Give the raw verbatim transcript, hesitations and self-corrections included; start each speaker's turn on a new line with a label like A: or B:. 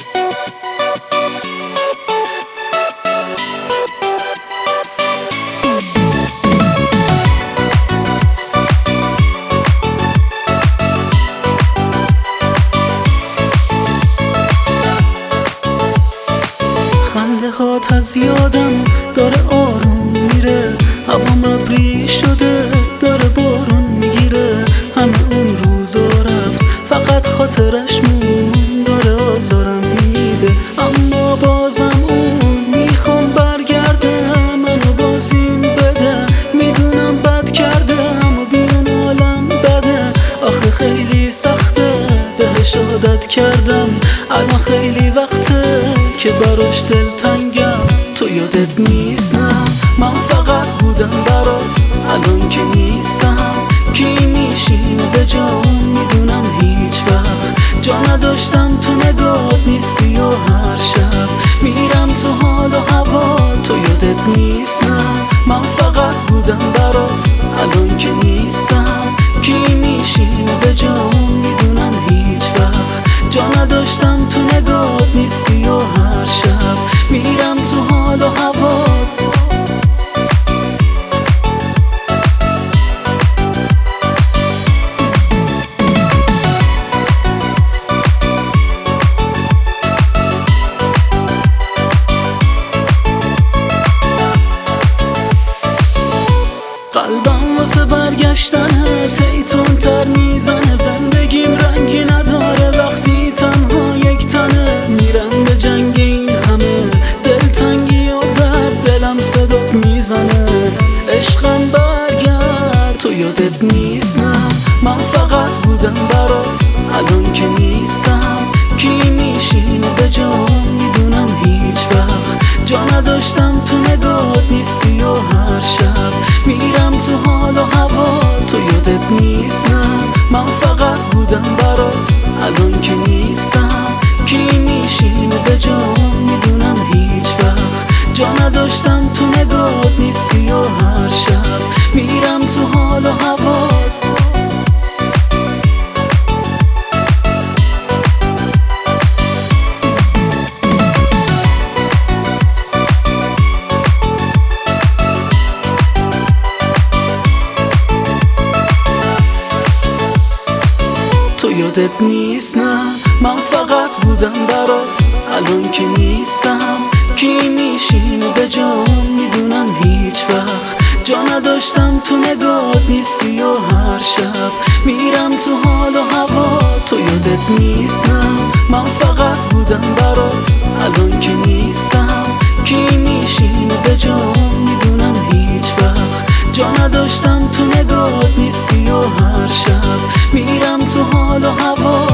A: خنده هات از یادم داره آروم میره، هوام ابری شده داره بارون میگیره. همه اون روزا رفت فقط خاطرش مون، داره آزارم میده اما بازم اون میخوام برگرده، منو بازیم بده. میدونم بد کرده اما بیان عالم بده، آخه خیلی سخته بهش عادت کردم. الان خیلی وقته که براش دلتنگم. تو یادت نیست نه من فقط بودم برات، الان که نیستم کی میشینه به جام؟ میدونم هیچ وقت جا نداشتم، تو نگات نیستی و هر شب میرم تو حال و هوا. تو یادت نیست نه من فقط بودم برات، الان که نیستم کی میشینه به جام؟ میدونم هیچ وقت جا نداشتم، تو نگات نیستی و هر شب میرم تو حال و هوا. قلبم واسه برگشتن تیتون تر میزنه، زندگیم رنگی نداره وقتی تنها یک تنه. میرم به جنگ این همه دلتنگی و درد، دلم صدات میزنه عشقم برگرد. تو یادت نیست نه من فقط بودم برات، الان که نیستم کی میشینه به جام؟ میدونم هیچ وقت جا نداشتم، تو نگات نیستی و هر شب میرم تو حال و هوا. تو یادت نیست نه من فقط بودم برات، الان که نیستم کی میشینه به جام؟ میدونم هیچ وقت جا نداشتم، تو نگات نیستی و هر شب میرم تو حال و هوا. تو یادت نیست نه من فقط بودم برات، الان که نیستم کی میشینه به جام؟ میدونم هیچ وقت جا نداشتم، تو نگات نیستی و هر شب میرم تو حال و هوا. تو یادت نیست نه من فقط بودم برات، الان که نیستم کی میشینه به جام؟ میدونم هیچ وقت جا نداشتم، تو نگات نیستی و هر شب میرم تو حال و هوا.